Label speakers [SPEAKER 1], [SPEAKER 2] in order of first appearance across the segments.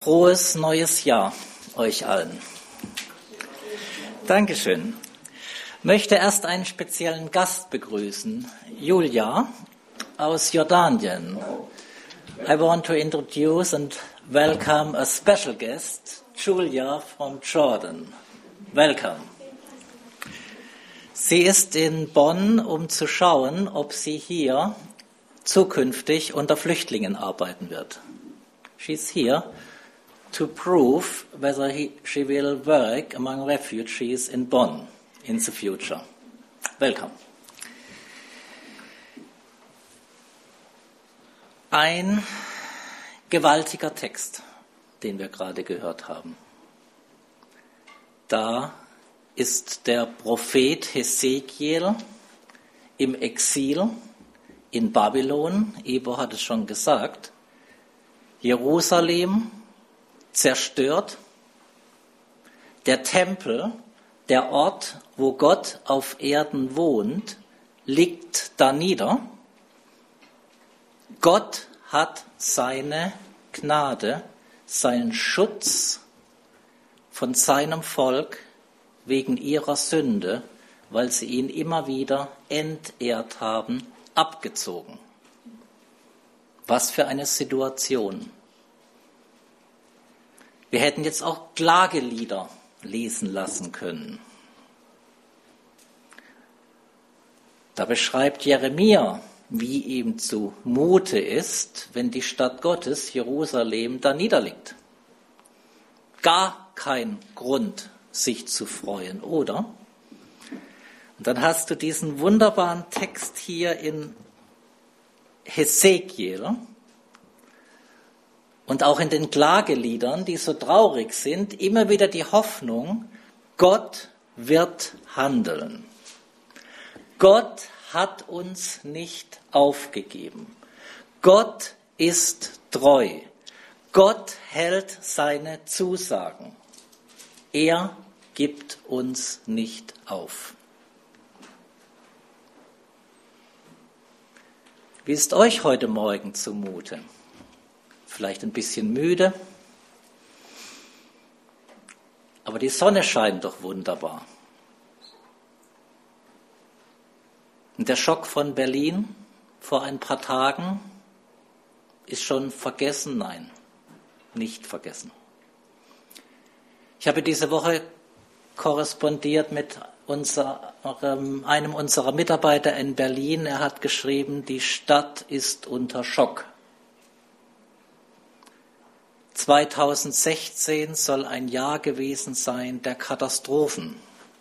[SPEAKER 1] Frohes neues Jahr euch allen. Dankeschön. Ich möchte erst einen speziellen Gast begrüßen, Julia aus Jordanien. I want to introduce and welcome a special guest, Julia from Jordan. Welcome. Sie ist in Bonn, um zu schauen, ob sie hier zukünftig unter Flüchtlingen arbeiten wird. She's here to prove whether she will work among refugees in Bonn in the future. Welcome. Ein gewaltiger Text, den wir gerade gehört haben. Da ist der Prophet Hesekiel im Exil in Babylon. Ivo hat es schon gesagt. Jerusalem zerstört. Der Tempel, der Ort, wo Gott auf Erden wohnt, liegt da nieder. Gott hat seine Gnade, seinen Schutz von seinem Volk wegen ihrer Sünde, weil sie ihn immer wieder entehrt haben, abgezogen. Was für eine Situation. Wir hätten jetzt auch Klagelieder lesen lassen können. Da beschreibt Jeremia, wie ihm zumute ist, wenn die Stadt Gottes, Jerusalem, da niederliegt. Gar kein Grund, sich zu freuen, oder? Und dann hast du diesen wunderbaren Text hier in Hesekiel und auch in den Klageliedern, die so traurig sind, immer wieder die Hoffnung, Gott wird handeln. Gott hat uns nicht aufgegeben. Gott ist treu. Gott hält seine Zusagen. Er gibt uns nicht auf. Wie ist euch heute Morgen zumute? Vielleicht ein bisschen müde, aber die Sonne scheint doch wunderbar. Und der Schock von Berlin vor ein paar Tagen ist schon vergessen? Nein, nicht vergessen. Ich habe diese Woche korrespondiert mit einem unserer Mitarbeiter in Berlin. Er hat geschrieben, die Stadt ist unter Schock. 2016 soll ein Jahr gewesen sein der Katastrophen.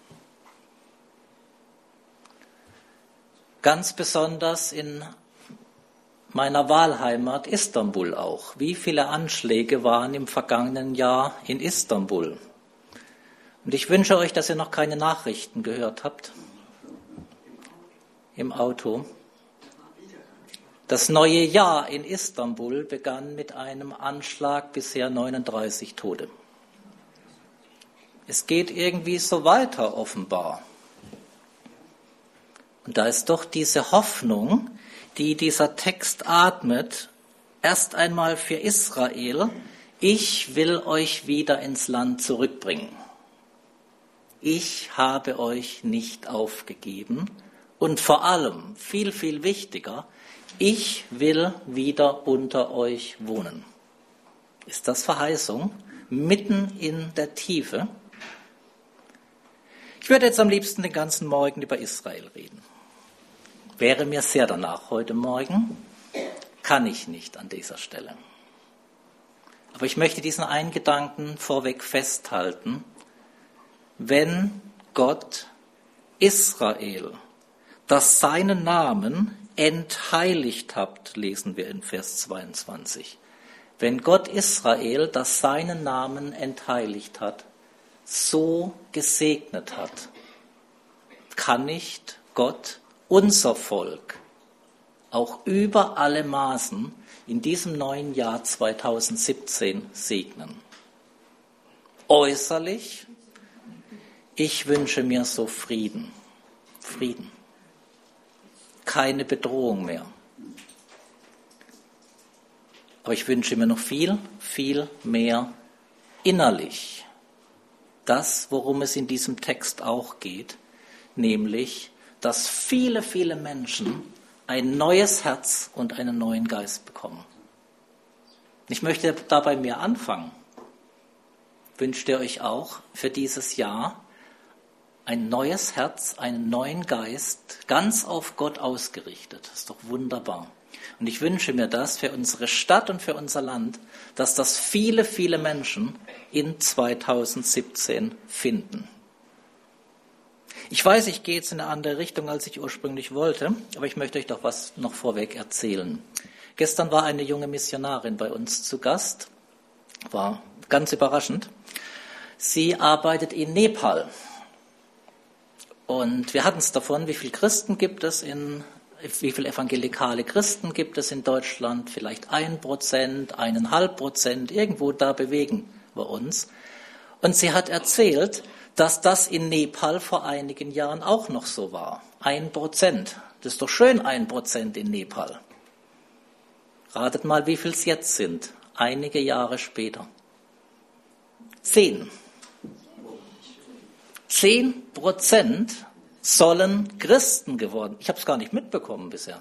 [SPEAKER 1] Ganz besonders in meiner Wahlheimat Istanbul auch. Wie viele Anschläge waren im vergangenen Jahr in Istanbul? Und ich wünsche euch, dass ihr noch keine Nachrichten gehört habt im Auto. Das neue Jahr in Istanbul begann mit einem Anschlag, bisher 39 Tote. Es geht irgendwie so weiter, offenbar. Und da ist doch diese Hoffnung, die dieser Text atmet, erst einmal für Israel: Ich will euch wieder ins Land zurückbringen. Ich habe euch nicht aufgegeben. Und vor allem, viel, viel wichtiger, ich will wieder unter euch wohnen. Ist das Verheißung? Mitten in der Tiefe? Ich würde jetzt am liebsten den ganzen Morgen über Israel reden. Wäre mir sehr danach heute Morgen, kann ich nicht an dieser Stelle. Aber ich möchte diesen einen Gedanken vorweg festhalten. Wenn Gott Israel, das seinen Namen entheiligt habt, lesen wir in Vers 22. Wenn Gott Israel, das seinen Namen entheiligt hat, so gesegnet hat, kann nicht Gott unser Volk auch über alle Maßen in diesem neuen Jahr 2017 segnen. Äußerlich, ich wünsche mir so Frieden. Frieden. Keine Bedrohung mehr. Aber ich wünsche mir noch viel, viel mehr innerlich. Das, worum es in diesem Text auch geht, nämlich, dass viele, viele Menschen ein neues Herz und einen neuen Geist bekommen. Ich möchte da bei mir anfangen. Wünscht ihr euch auch für dieses Jahr ein neues Herz, einen neuen Geist, ganz auf Gott ausgerichtet? Das ist doch wunderbar. Und ich wünsche mir das für unsere Stadt und für unser Land, dass das viele, viele Menschen in 2017 finden. Ich weiß, ich gehe jetzt in eine andere Richtung, als ich ursprünglich wollte, aber ich möchte euch doch was noch vorweg erzählen. Gestern war eine junge Missionarin bei uns zu Gast, war ganz überraschend. Sie arbeitet in Nepal und wir hatten es davon, wie viele Christen gibt es wie viele evangelikale Christen gibt es in Deutschland? Vielleicht 1%, 1,5%, irgendwo da bewegen wir uns. Und sie hat erzählt, dass das in Nepal vor einigen Jahren auch noch so war. 1%. Das ist doch schön, 1% in Nepal. Ratet mal, wie viel es jetzt sind, einige Jahre später. 10. 10% sollen Christen geworden. Ich habe es gar nicht mitbekommen bisher.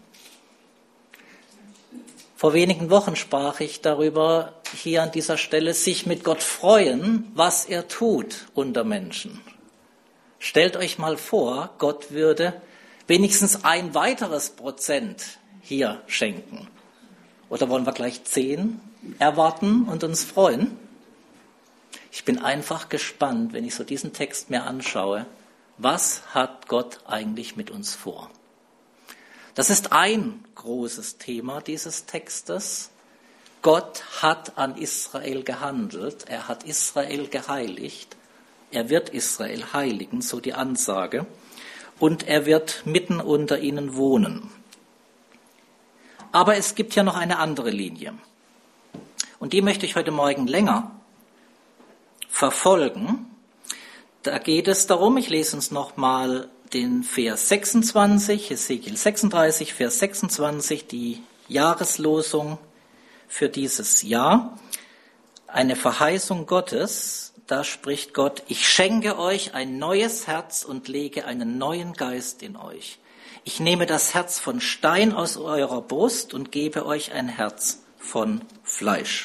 [SPEAKER 1] Vor wenigen Wochen sprach ich darüber, hier an dieser Stelle, sich mit Gott freuen, was er tut unter Menschen. Stellt euch mal vor, Gott würde wenigstens ein weiteres Prozent hier schenken. Oder wollen wir gleich 10 erwarten und uns freuen? Ich bin einfach gespannt, wenn ich so diesen Text mir anschaue, was hat Gott eigentlich mit uns vor? Das ist ein großes Thema dieses Textes. Gott hat an Israel gehandelt, er hat Israel geheiligt, er wird Israel heiligen, so die Ansage, und er wird mitten unter ihnen wohnen. Aber es gibt ja noch eine andere Linie. Und die möchte ich heute Morgen länger verfolgen. Da geht es darum, ich lese uns nochmal den Vers 26, Hesekiel 36, Vers 26, die Jahreslosung für dieses Jahr. Eine Verheißung Gottes, da spricht Gott, ich schenke euch ein neues Herz und lege einen neuen Geist in euch. Ich nehme das Herz von Stein aus eurer Brust und gebe euch ein Herz von Fleisch.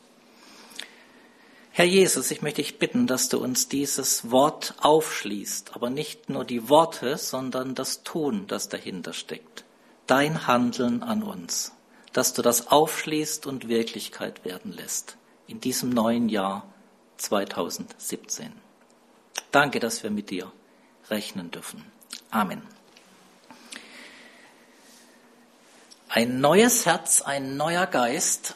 [SPEAKER 1] Herr Jesus, ich möchte dich bitten, dass du uns dieses Wort aufschließt, aber nicht nur die Worte, sondern das Tun, das dahinter steckt. Dein Handeln an uns, dass du das aufschließt und Wirklichkeit werden lässt in diesem neuen Jahr 2017. Danke, dass wir mit dir rechnen dürfen. Amen. Ein neues Herz, ein neuer Geist.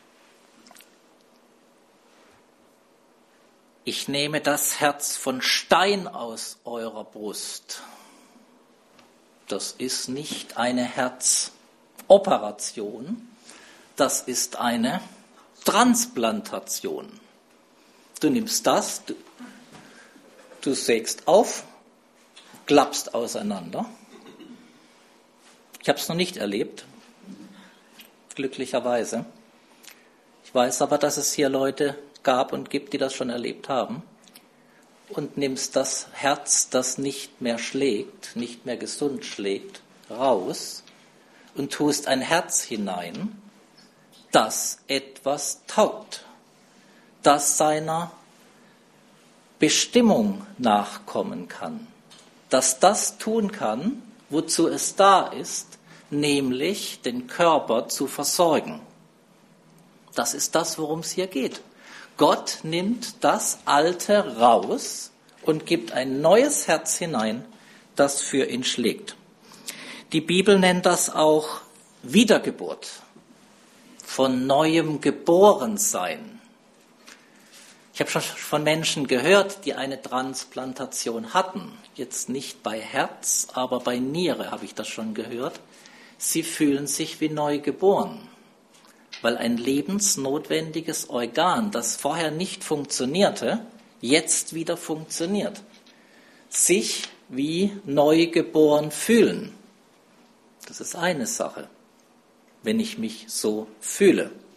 [SPEAKER 1] Ich nehme das Herz von Stein aus eurer Brust. Das ist nicht eine Herzoperation, das ist eine Transplantation. Du nimmst das, du sägst auf, klappst auseinander. Ich habe es noch nicht erlebt, glücklicherweise. Ich weiß aber, dass es hier Leute gab und gibt, die das schon erlebt haben. Und nimmst das Herz, das nicht mehr schlägt, nicht mehr gesund schlägt, raus und tust ein Herz hinein, das etwas taugt, das seiner Bestimmung nachkommen kann, dass das tun kann, wozu es da ist, nämlich den Körper zu versorgen. Das ist das, worum es hier geht. Gott nimmt das Alte raus und gibt ein neues Herz hinein, das für ihn schlägt. Die Bibel nennt das auch Wiedergeburt, von neuem geboren sein. Ich habe schon von Menschen gehört, die eine Transplantation hatten. Jetzt nicht bei Herz, aber bei Niere habe ich das schon gehört. Sie fühlen sich wie neu geboren, weil ein lebensnotwendiges Organ, das vorher nicht funktionierte, jetzt wieder funktioniert. Sich wie neu geboren fühlen. Das ist eine Sache, wenn ich mich so fühle.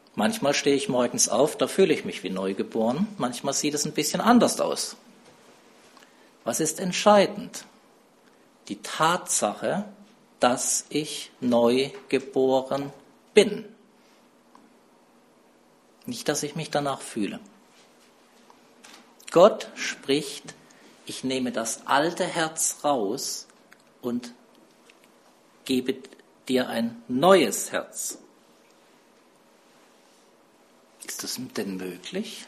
[SPEAKER 1] Manchmal stehe ich morgens auf, da fühle ich mich wie neugeboren. Manchmal sieht es ein bisschen anders aus. Was ist entscheidend? Die Tatsache, dass ich neu geboren bin. Nicht, dass ich mich danach fühle. Gott spricht, ich nehme das alte Herz raus und gebe dir ein neues Herz. Ist das denn möglich?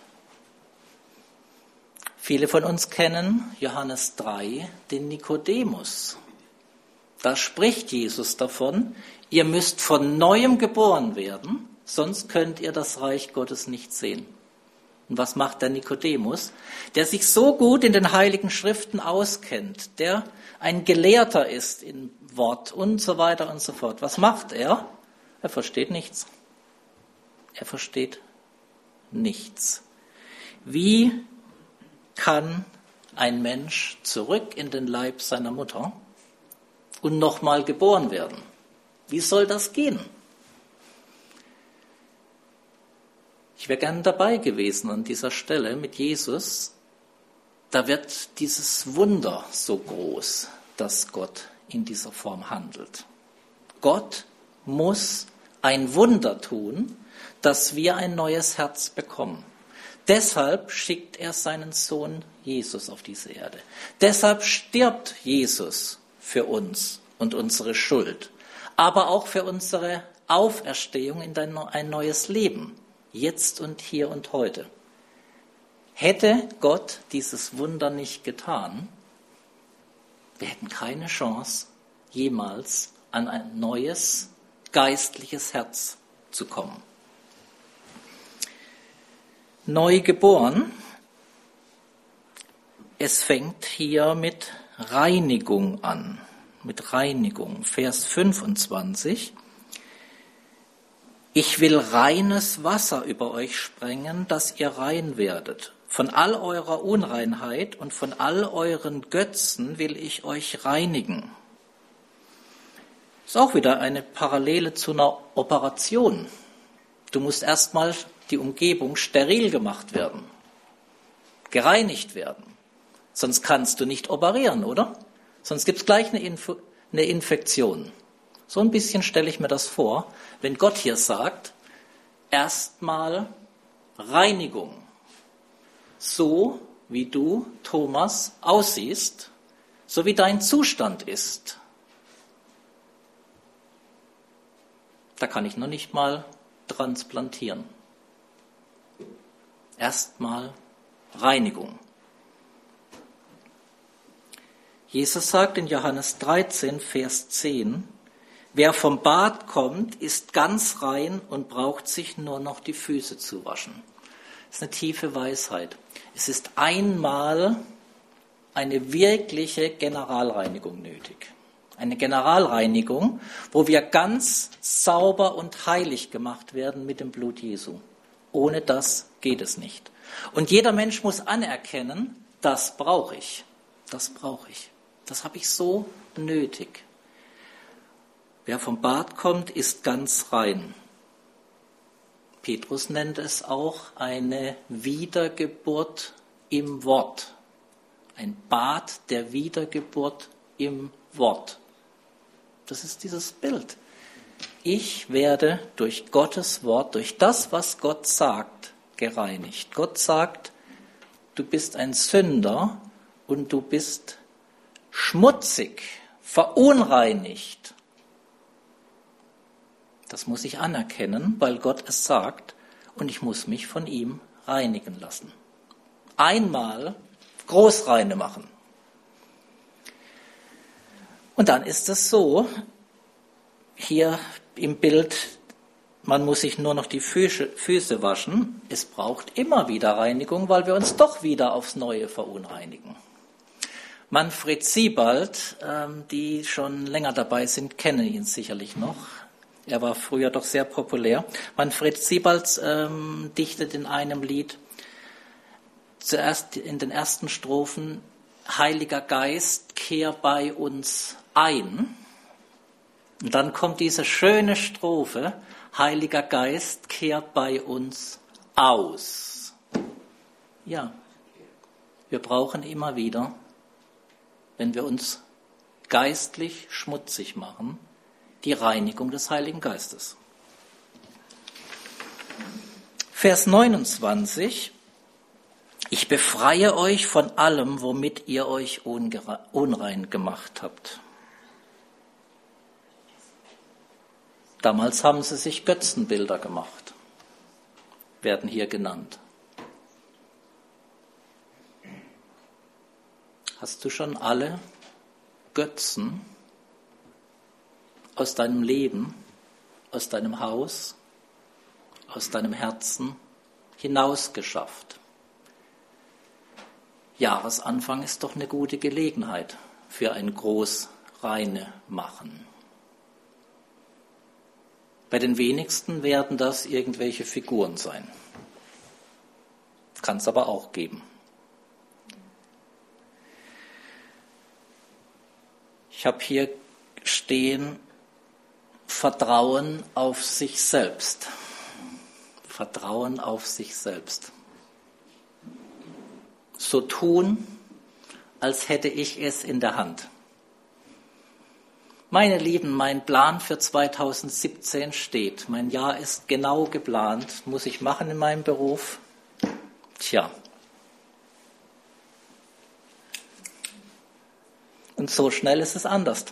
[SPEAKER 1] Viele von uns kennen Johannes 3, den Nikodemus. Da spricht Jesus davon, ihr müsst von Neuem geboren werden, sonst könnt ihr das Reich Gottes nicht sehen. Und was macht der Nikodemus? Der sich so gut in den Heiligen Schriften auskennt, der ein Gelehrter ist in Wort und so weiter und so fort. Was macht er? Er versteht nichts. Er versteht nichts. Wie kann ein Mensch zurück in den Leib seiner Mutter und nochmal geboren werden? Wie soll das gehen? Ich wäre gern dabei gewesen an dieser Stelle mit Jesus. Da wird dieses Wunder so groß, dass Gott in dieser Form handelt. Gott muss ein Wunder tun, dass wir ein neues Herz bekommen. Deshalb schickt er seinen Sohn Jesus auf diese Erde. Deshalb stirbt Jesus für uns und unsere Schuld, aber auch für unsere Auferstehung in ein neues Leben, jetzt und hier und heute. Hätte Gott dieses Wunder nicht getan, wir hätten keine Chance, jemals an ein neues geistliches Herz zu kommen. Neu geboren, es fängt hier mit Reinigung an, mit Reinigung. Vers 25. Ich will reines Wasser über euch sprengen, dass ihr rein werdet. Von all eurer Unreinheit und von all euren Götzen will ich euch reinigen. Ist auch wieder eine Parallele zu einer Operation. Du musst erstmal die Umgebung steril gemacht werden, gereinigt werden. Sonst kannst du nicht operieren, oder? Sonst gibt es gleich eine Infektion. So ein bisschen stelle ich mir das vor, wenn Gott hier sagt, erstmal Reinigung. So wie du, Thomas, aussiehst, so wie dein Zustand ist. Da kann ich noch nicht mal transplantieren. Erstmal Reinigung. Jesus sagt in Johannes 13, Vers 10, wer vom Bad kommt, ist ganz rein und braucht sich nur noch die Füße zu waschen. Das ist eine tiefe Weisheit. Es ist einmal eine wirkliche Generalreinigung nötig. Eine Generalreinigung, wo wir ganz sauber und heilig gemacht werden mit dem Blut Jesu. Ohne das geht es nicht. Und jeder Mensch muss anerkennen, das brauche ich. Das brauche ich. Das habe ich so nötig. Wer vom Bad kommt, ist ganz rein. Petrus nennt es auch eine Wiedergeburt im Wort. Ein Bad der Wiedergeburt im Wort. Das ist dieses Bild. Ich werde durch Gottes Wort, durch das, was Gott sagt, gereinigt. Gott sagt, du bist ein Sünder und du bist schmutzig, verunreinigt. Das muss ich anerkennen, weil Gott es sagt und ich muss mich von ihm reinigen lassen. Einmal Großreine machen. Und dann ist es so, hier im Bild, man muss sich nur noch die Füße waschen. Es braucht immer wieder Reinigung, weil wir uns doch wieder aufs Neue verunreinigen. Manfred Siebald, die schon länger dabei sind, kennen ihn sicherlich noch. Er war früher doch sehr populär. Manfred Siebald dichtet in einem Lied, zuerst in den ersten Strophen, Heiliger Geist, kehr bei uns ein. Und dann kommt diese schöne Strophe, Heiliger Geist kehrt bei uns aus. Ja, wir brauchen immer wieder, wenn wir uns geistlich schmutzig machen, die Reinigung des Heiligen Geistes. Vers 29. Ich befreie euch von allem, womit ihr euch unrein gemacht habt. Damals haben sie sich Götzenbilder gemacht, werden hier genannt. Hast du schon alle Götzen aus deinem Leben, aus deinem Haus, aus deinem Herzen hinausgeschafft? Jahresanfang ist doch eine gute Gelegenheit für ein Großreinemachen. Bei den wenigsten werden das irgendwelche Figuren sein. Kann es aber auch geben. Ich habe hier stehen, Vertrauen auf sich selbst. Vertrauen auf sich selbst. So tun, als hätte ich es in der Hand. Meine Lieben, mein Plan für 2017 steht. Mein Jahr ist genau geplant. Muss ich machen in meinem Beruf? Tja. Und so schnell ist es anders.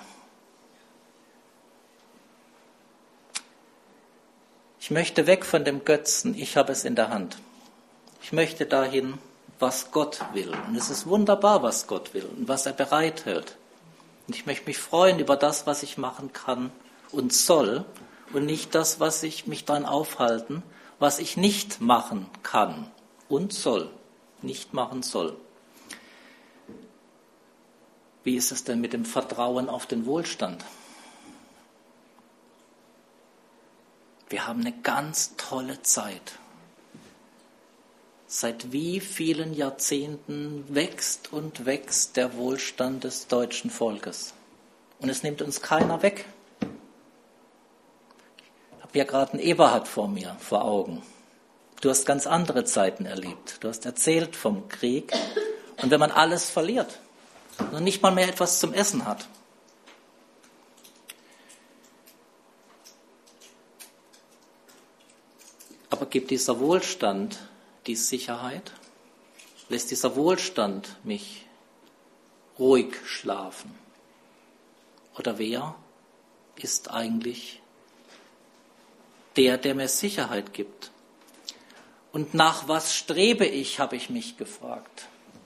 [SPEAKER 1] Ich möchte weg von dem Götzen, ich habe es in der Hand. Ich möchte dahin, was Gott will. Und es ist wunderbar, was Gott will und was er bereithält. Und ich möchte mich freuen über das, was ich machen kann und soll und nicht das, was ich mich daran aufhalten, was ich nicht machen kann und soll, nicht machen soll. Wie ist es denn mit dem Vertrauen auf den Wohlstand? Wir haben eine ganz tolle Zeit. Seit wie vielen Jahrzehnten wächst und wächst der Wohlstand des deutschen Volkes. Und es nimmt uns keiner weg. Ich habe ja gerade einen Eberhard vor Augen. Du hast ganz andere Zeiten erlebt. Du hast erzählt vom Krieg. Und wenn man alles verliert und nicht mal mehr etwas zum Essen hat. Aber gibt dieser Wohlstand die Sicherheit? Lässt dieser Wohlstand mich ruhig schlafen? Oder wer ist eigentlich der mir Sicherheit gibt? Und nach was strebe ich, habe ich mich gefragt.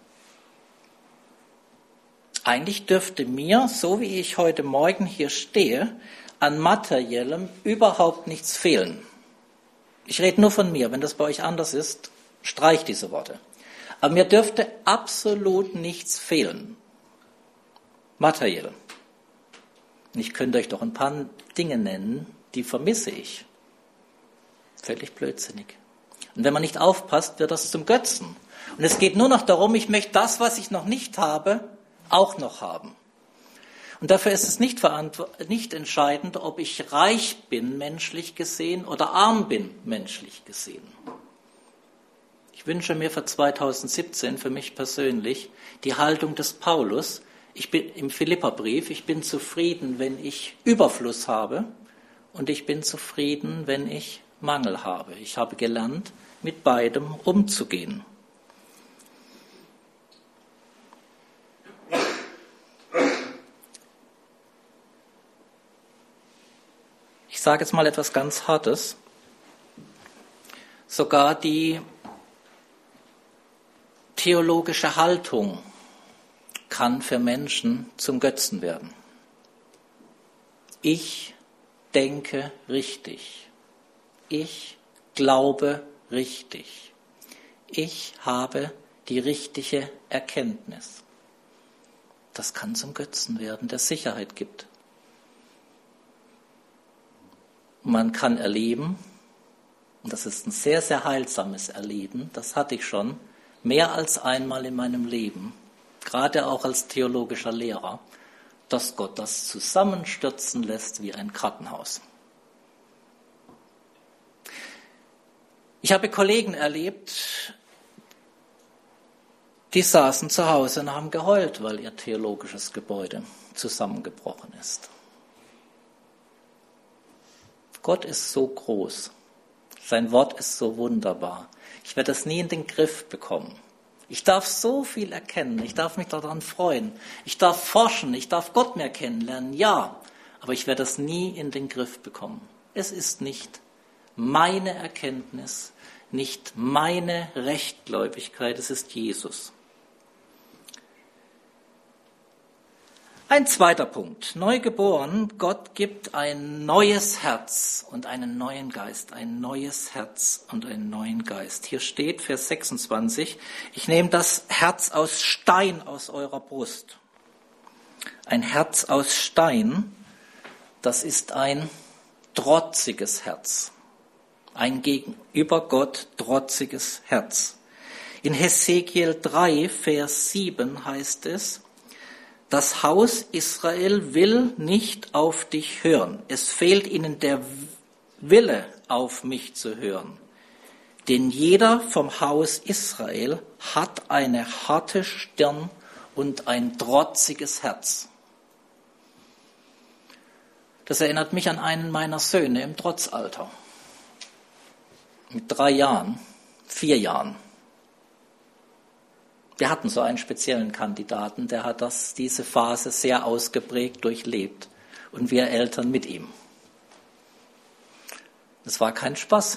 [SPEAKER 1] Eigentlich dürfte mir, so wie ich heute Morgen hier stehe, an Materiellem überhaupt nichts fehlen. Ich rede nur von mir. Wenn das bei euch anders ist, streicht diese Worte. Aber mir dürfte absolut nichts fehlen. Materiell. Und ich könnte euch doch ein paar Dinge nennen, die vermisse ich. Völlig blödsinnig. Und wenn man nicht aufpasst, wird das zum Götzen. Und es geht nur noch darum, ich möchte das, was ich noch nicht habe, auch noch haben. Und dafür ist es nicht entscheidend, ob ich reich bin, menschlich gesehen, oder arm bin, menschlich gesehen. Ich wünsche mir für 2017, für mich persönlich, die Haltung des Paulus. Ich bin im Philipperbrief, ich bin zufrieden, wenn ich Überfluss habe, und ich bin zufrieden, wenn ich Mangel habe. Ich habe gelernt, mit beidem umzugehen. Ich sage jetzt mal etwas ganz Hartes. Sogar die theologische Haltung kann für Menschen zum Götzen werden. Ich denke richtig. Ich glaube richtig. Ich habe die richtige Erkenntnis. Das kann zum Götzen werden, der Sicherheit gibt. Man kann erleben, und das ist ein sehr, sehr heilsames Erleben, das hatte ich schon mehr als einmal in meinem Leben, gerade auch als theologischer Lehrer, dass Gott das zusammenstürzen lässt wie ein Kartenhaus. Ich habe Kollegen erlebt, die saßen zu Hause und haben geheult, weil ihr theologisches Gebäude zusammengebrochen ist. Gott ist so groß. Sein Wort ist so wunderbar. Ich werde es nie in den Griff bekommen. Ich darf so viel erkennen. Ich darf mich daran freuen. Ich darf forschen. Ich darf Gott mehr kennenlernen. Ja, aber ich werde es nie in den Griff bekommen. Es ist nicht meine Erkenntnis, nicht meine Rechtgläubigkeit. Es ist Jesus. Ein zweiter Punkt. Neugeboren, Gott gibt ein neues Herz und einen neuen Geist. Ein neues Herz und einen neuen Geist. Hier steht, Vers 26, ich nehme das Herz aus Stein aus eurer Brust. Ein Herz aus Stein, das ist ein trotziges Herz. Ein gegenüber Gott trotziges Herz. In Hesekiel 3, Vers 7 heißt es, das Haus Israel will nicht auf dich hören. Es fehlt ihnen der Wille, auf mich zu hören. Denn jeder vom Haus Israel hat eine harte Stirn und ein trotziges Herz. Das erinnert mich an einen meiner Söhne im Trotzalter. Mit 3 Jahren, 4 Jahren. Wir hatten so einen speziellen Kandidaten, der hat diese Phase sehr ausgeprägt durchlebt und wir Eltern mit ihm. Es war kein Spaß.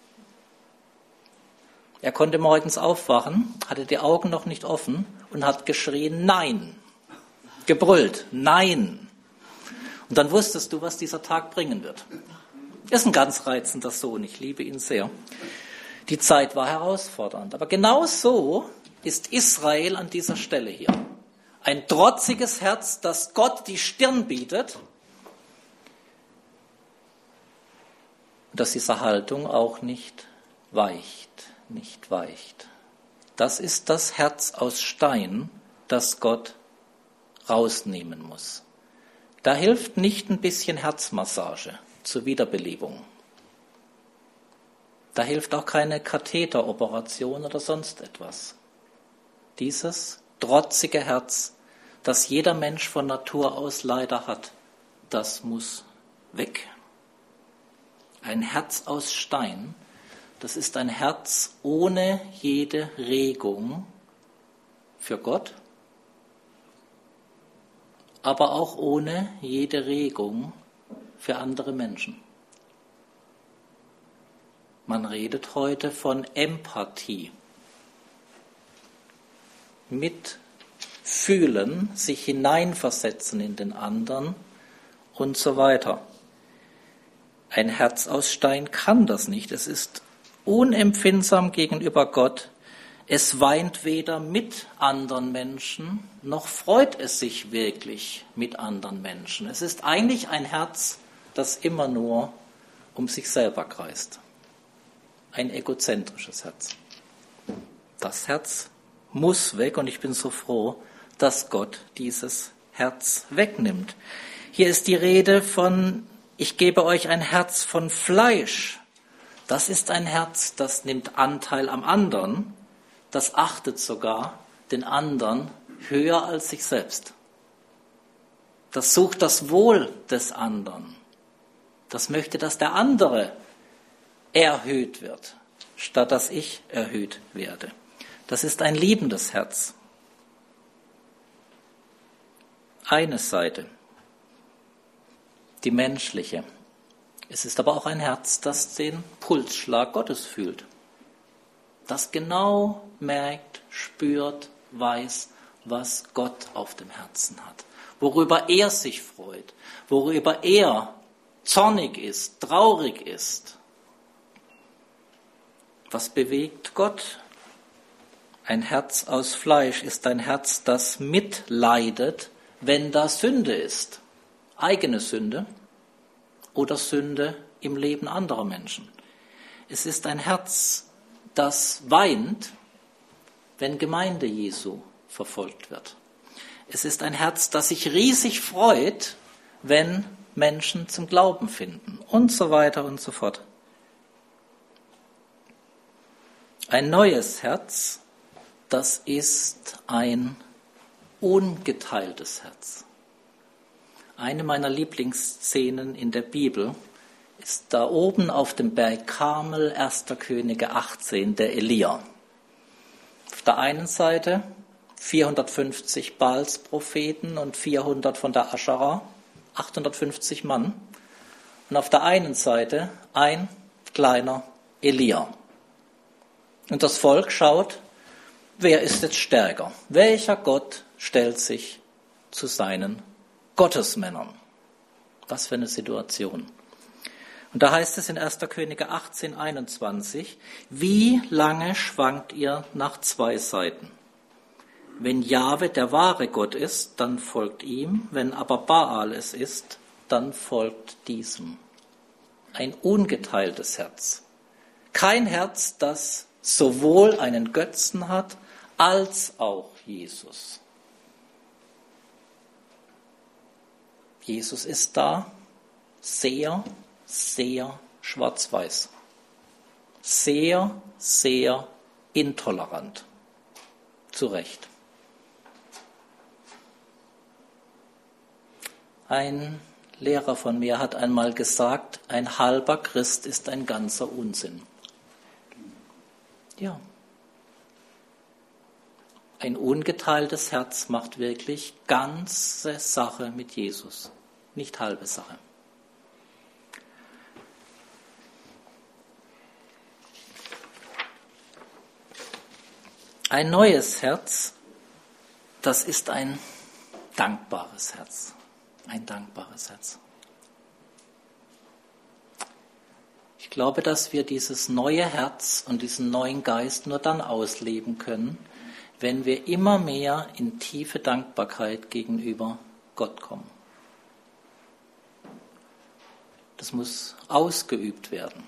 [SPEAKER 1] Er konnte morgens aufwachen, hatte die Augen noch nicht offen und hat geschrien, nein, gebrüllt, nein. Und dann wusstest du, was dieser Tag bringen wird. Ist ein ganz reizender Sohn, ich liebe ihn sehr. Die Zeit war herausfordernd, aber genau so ist Israel an dieser Stelle hier. Ein trotziges Herz, das Gott die Stirn bietet und das dieser Haltung auch nicht weicht. Das ist das Herz aus Stein, das Gott rausnehmen muss. Da hilft nicht ein bisschen Herzmassage zur Wiederbelebung. Da hilft auch keine Katheteroperation oder sonst etwas. Dieses trotzige Herz, das jeder Mensch von Natur aus leider hat, das muss weg. Ein Herz aus Stein, das ist ein Herz ohne jede Regung für Gott, aber auch ohne jede Regung für andere Menschen. Man redet heute von Empathie. Mitfühlen, sich hineinversetzen in den anderen und so weiter. Ein Herz aus Stein kann das nicht. Es ist unempfindsam gegenüber Gott. Es weint weder mit anderen Menschen, noch freut es sich wirklich mit anderen Menschen. Es ist eigentlich ein Herz, das immer nur um sich selber kreist. Ein egozentrisches Herz. Das Herz muss weg und ich bin so froh, dass Gott dieses Herz wegnimmt. Hier ist die Rede von, ich gebe euch ein Herz von Fleisch. Das ist ein Herz, das nimmt Anteil am anderen, das achtet sogar den anderen höher als sich selbst. Das sucht das Wohl des anderen. Das möchte, dass der andere erhöht wird, statt dass ich erhöht werde. Das ist ein liebendes Herz. Eine Seite, die menschliche. Es ist aber auch ein Herz, das den Pulsschlag Gottes fühlt. Das genau merkt, spürt, weiß, was Gott auf dem Herzen hat. Worüber er sich freut, worüber er zornig ist, traurig ist. Was bewegt Gott? Ein Herz aus Fleisch ist ein Herz, das mitleidet, wenn da Sünde ist. Eigene Sünde oder Sünde im Leben anderer Menschen. Es ist ein Herz, das weint, wenn Gemeinde Jesu verfolgt wird. Es ist ein Herz, das sich riesig freut, wenn Menschen zum Glauben finden und so weiter und so fort. Ein neues Herz, das ist ein ungeteiltes Herz. Eine meiner Lieblingsszenen in der Bibel ist da oben auf dem Berg Karmel, 1. Könige 18, der Elia. Auf der einen Seite 450 Baals-Propheten und 400 von der Aschera, 850 Mann. Und auf der einen Seite ein kleiner Elia. Und das Volk schaut, wer ist jetzt stärker? Welcher Gott stellt sich zu seinen Gottesmännern? Was für eine Situation. Und da heißt es in 1. Könige 18, 21, wie lange schwankt ihr nach zwei Seiten? Wenn Jahwe der wahre Gott ist, dann folgt ihm, wenn aber Baal es ist, dann folgt diesem. Ein ungeteiltes Herz. Kein Herz, das sowohl einen Götzen hat, als auch Jesus. Jesus ist da sehr, sehr schwarz-weiß. Sehr, sehr intolerant. Zu Recht. Ein Lehrer von mir hat einmal gesagt, ein halber Christ ist ein ganzer Unsinn. Ja. Ein ungeteiltes Herz macht wirklich ganze Sache mit Jesus, nicht halbe Sache. Ein neues Herz, das ist ein dankbares Herz. Ein dankbares Herz. Ich glaube, dass wir dieses neue Herz und diesen neuen Geist nur dann ausleben können, wenn wir immer mehr in tiefe Dankbarkeit gegenüber Gott kommen. Das muss ausgeübt werden.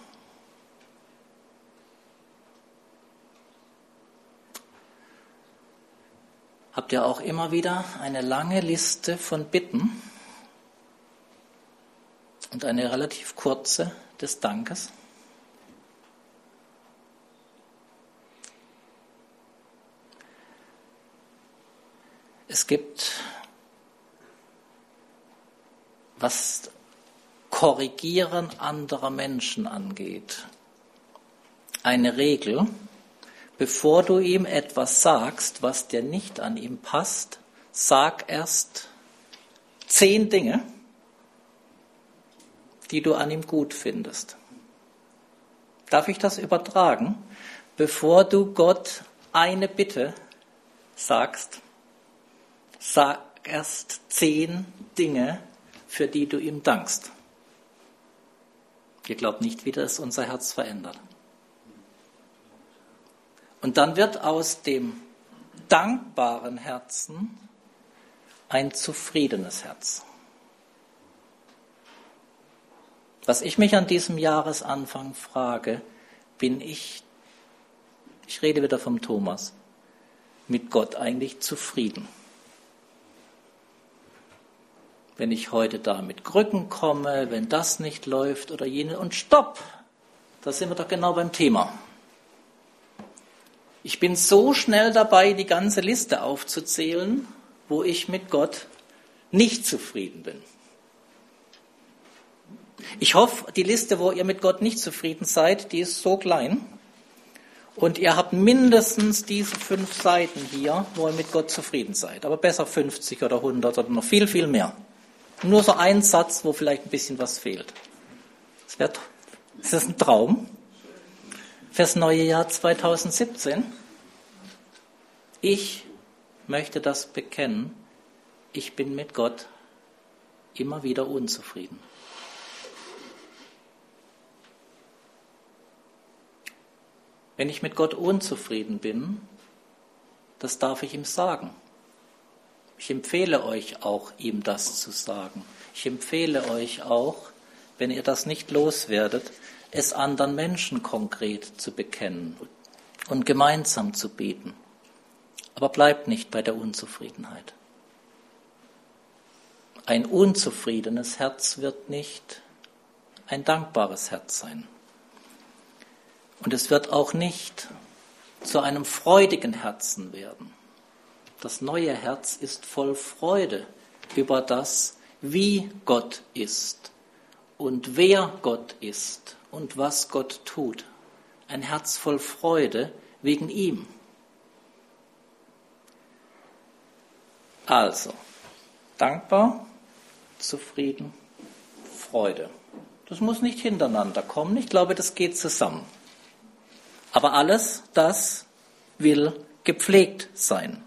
[SPEAKER 1] Habt ihr auch immer wieder eine lange Liste von Bitten und eine relativ kurze des Dankes? Es gibt, was Korrigieren anderer Menschen angeht, eine Regel: Bevor du ihm etwas sagst, was dir nicht an ihm passt, sag erst 10 Dinge, die du an ihm gut findest. Darf ich das übertragen? Bevor du Gott eine Bitte sagst, sag erst 10 Dinge, für die du ihm dankst. Ihr glaubt nicht, wie das unser Herz verändert. Und dann wird aus dem dankbaren Herzen ein zufriedenes Herz. Was ich mich an diesem Jahresanfang frage, bin ich rede wieder vom Thomas, mit Gott eigentlich zufrieden? Wenn ich heute da mit Krücken komme, wenn das nicht läuft oder jene, und stopp, da sind wir doch genau beim Thema. Ich bin so schnell dabei, die ganze Liste aufzuzählen, wo ich mit Gott nicht zufrieden bin. Ich hoffe, die Liste, wo ihr mit Gott nicht zufrieden seid, die ist so klein. Und ihr habt mindestens diese 5 Seiten hier, wo ihr mit Gott zufrieden seid. Aber besser 50 oder 100 oder noch viel, viel mehr. Nur so ein Satz, wo vielleicht ein bisschen was fehlt. Ist das ein Traum fürs neue Jahr 2017? Ich möchte das bekennen. Ich bin mit Gott immer wieder unzufrieden. Wenn ich mit Gott unzufrieden bin, das darf ich ihm sagen. Ich empfehle euch auch, ihm das zu sagen. Ich empfehle euch auch, wenn ihr das nicht loswerdet, es anderen Menschen konkret zu bekennen und gemeinsam zu beten. Aber bleibt nicht bei der Unzufriedenheit. Ein unzufriedenes Herz wird nicht ein dankbares Herz sein. Und es wird auch nicht zu einem freudigen Herzen werden. Das neue Herz ist voll Freude über das, wie Gott ist und wer Gott ist und was Gott tut. Ein Herz voll Freude wegen ihm. Also, dankbar, zufrieden, Freude. Das muss nicht hintereinander kommen. Ich glaube, das geht zusammen. Aber alles das will gepflegt sein.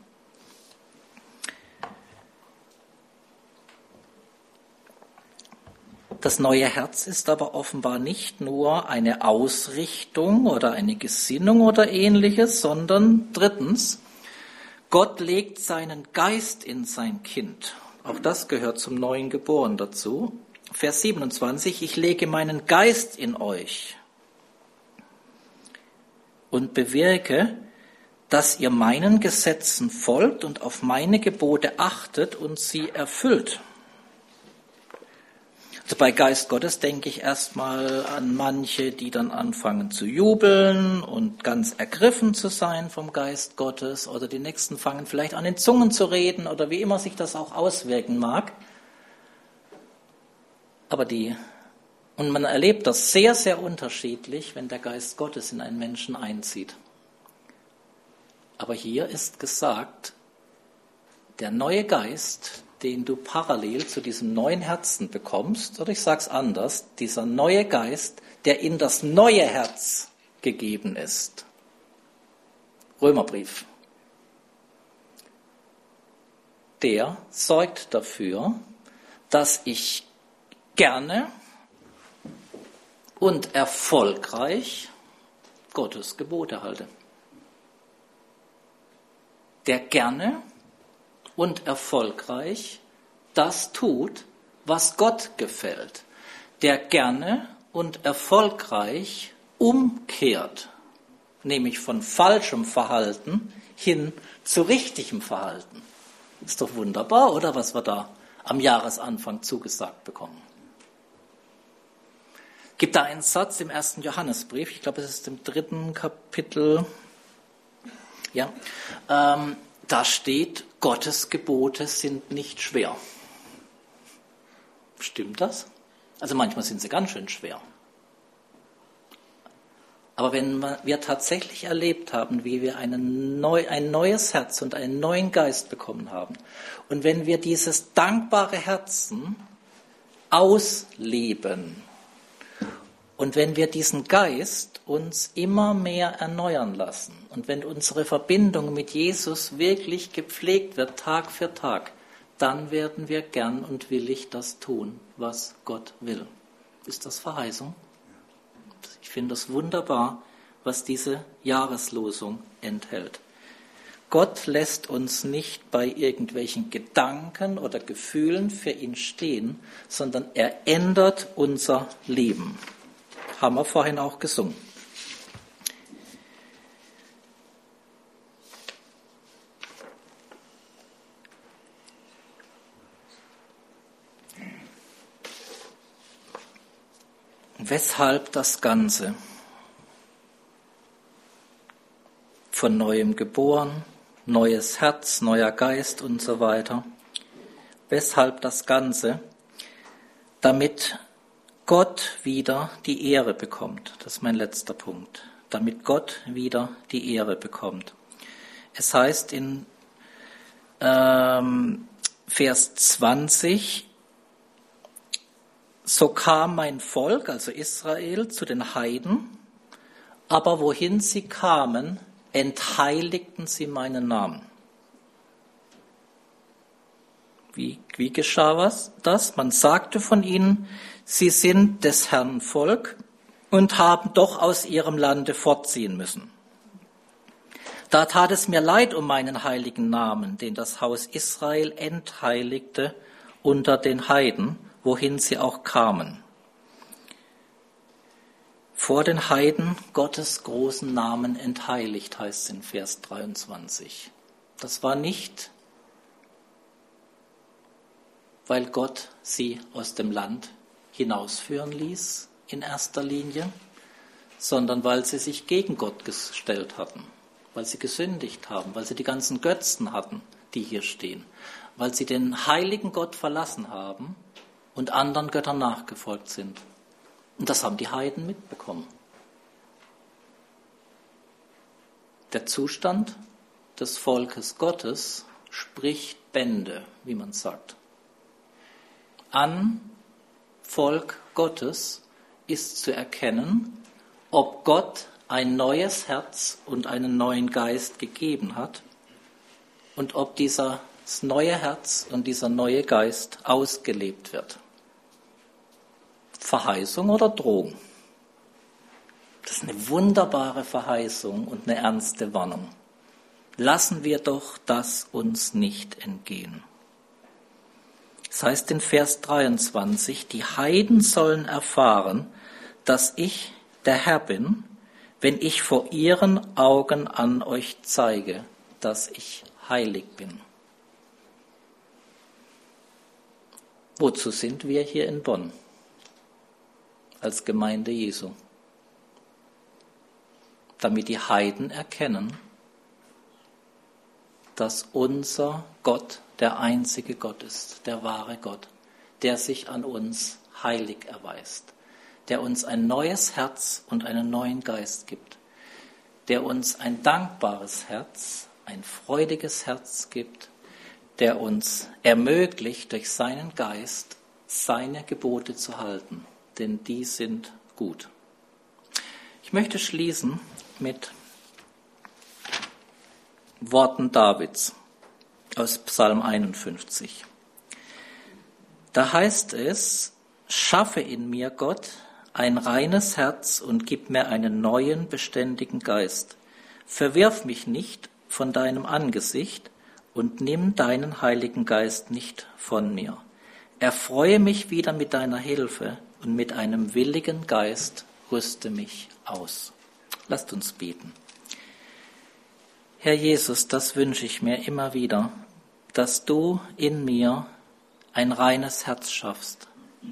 [SPEAKER 1] Das neue Herz ist aber offenbar nicht nur eine Ausrichtung oder eine Gesinnung oder ähnliches, sondern drittens, Gott legt seinen Geist in sein Kind. Auch das gehört zum neuen Geborenen dazu. Vers 27, ich lege meinen Geist in euch und bewirke, dass ihr meinen Gesetzen folgt und auf meine Gebote achtet und sie erfüllt. Also bei Geist Gottes denke ich erstmal an manche, die dann anfangen zu jubeln und ganz ergriffen zu sein vom Geist Gottes, oder die nächsten fangen vielleicht an, in Zungen zu reden oder wie immer sich das auch auswirken mag. Und man erlebt das sehr, sehr unterschiedlich, wenn der Geist Gottes in einen Menschen einzieht. Aber hier ist gesagt, der neue Geist, den du parallel zu diesem neuen Herzen bekommst, oder ich sage es anders, dieser neue Geist, der in das neue Herz gegeben ist. Römerbrief. Der sorgt dafür, dass ich gerne und erfolgreich Gottes Gebote halte. Der gerne und erfolgreich das tut, was Gott gefällt. Der gerne und erfolgreich umkehrt, nämlich von falschem Verhalten hin zu richtigem Verhalten. Ist doch wunderbar, oder, was wir da am Jahresanfang zugesagt bekommen. Es gibt da einen Satz im 1. Johannesbrief, ich glaube, es ist im 3. Kapitel, ja, da steht, Gottes Gebote sind nicht schwer. Stimmt das? Also manchmal sind sie ganz schön schwer. Aber wenn wir tatsächlich erlebt haben, wie wir ein neues Herz und einen neuen Geist bekommen haben, und wenn wir dieses dankbare Herzen ausleben, und wenn wir diesen Geist uns immer mehr erneuern lassen und wenn unsere Verbindung mit Jesus wirklich gepflegt wird, Tag für Tag, dann werden wir gern und willig das tun, was Gott will. Ist das Verheißung? Ich finde es wunderbar, was diese Jahreslosung enthält. Gott lässt uns nicht bei irgendwelchen Gedanken oder Gefühlen für ihn stehen, sondern er ändert unser Leben. Haben wir vorhin auch gesungen. Weshalb das Ganze? Von neuem geboren, neues Herz, neuer Geist und so weiter. Weshalb das Ganze? Damit Gott wieder die Ehre bekommt. Das ist mein letzter Punkt. Damit Gott wieder die Ehre bekommt. Es heißt in Vers 20, so kam mein Volk, also Israel, zu den Heiden, aber wohin sie kamen, entheiligten sie meinen Namen. Wie geschah das? Man sagte von ihnen, sie sind des Herrn Volk und haben doch aus ihrem Lande fortziehen müssen. Da tat es mir leid um meinen heiligen Namen, den das Haus Israel entheiligte unter den Heiden, wohin sie auch kamen. Vor den Heiden Gottes großen Namen entheiligt, heißt es in Vers 23. Das war nicht, weil Gott sie aus dem Land hinausführen ließ, in erster Linie, sondern weil sie sich gegen Gott gestellt hatten. weil sie gesündigt haben, weil sie die ganzen Götzen hatten, die hier stehen, weil sie den heiligen Gott verlassen haben und anderen Göttern nachgefolgt sind. Und das haben die Heiden mitbekommen. Der Zustand des Volkes Gottes spricht Bände, wie man sagt. An Volk Gottes ist zu erkennen, ob Gott ein neues Herz und einen neuen Geist gegeben hat und ob dieses neue Herz und dieser neue Geist ausgelebt wird. Verheißung oder Drohung? Das ist eine wunderbare Verheißung und eine ernste Warnung. Lassen wir doch das uns nicht entgehen. Das heißt in Vers 23, die Heiden sollen erfahren, dass ich der Herr bin, wenn ich vor ihren Augen an euch zeige, dass ich heilig bin. Wozu sind wir hier in Bonn als Gemeinde Jesu? Damit die Heiden erkennen, dass unser Gott der einzige Gott ist, der wahre Gott, der sich an uns heilig erweist, der uns ein neues Herz und einen neuen Geist gibt, der uns ein dankbares Herz, ein freudiges Herz gibt, der uns ermöglicht, durch seinen Geist seine Gebote zu halten, denn die sind gut. Ich möchte schließen mit Worten Davids aus Psalm 51. Da heißt es, schaffe in mir, Gott, ein reines Herz und gib mir einen neuen, beständigen Geist. Verwirf mich nicht von deinem Angesicht und nimm deinen Heiligen Geist nicht von mir. Erfreue mich wieder mit deiner Hilfe und mit einem willigen Geist rüste mich aus. Lasst uns beten. Herr Jesus, das wünsche ich mir immer wieder, dass du in mir ein reines Herz schaffst.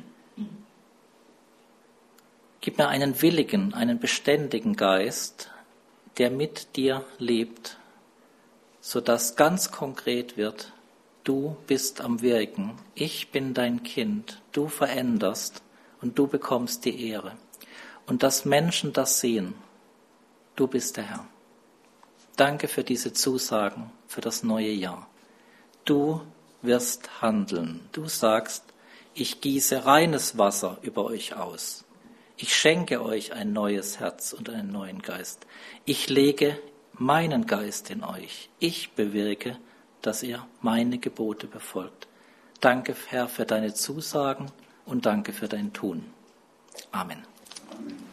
[SPEAKER 1] Gib mir einen willigen, einen beständigen Geist, der mit dir lebt, sodass ganz konkret wird, du bist am Wirken, ich bin dein Kind, du veränderst und du bekommst die Ehre. Und dass Menschen das sehen, du bist der Herr. Danke für diese Zusagen für das neue Jahr. Du wirst handeln. Du sagst, ich gieße reines Wasser über euch aus. Ich schenke euch ein neues Herz und einen neuen Geist. Ich lege meinen Geist in euch. Ich bewirke, dass ihr meine Gebote befolgt. Danke, Herr, für deine Zusagen und danke für dein Tun. Amen.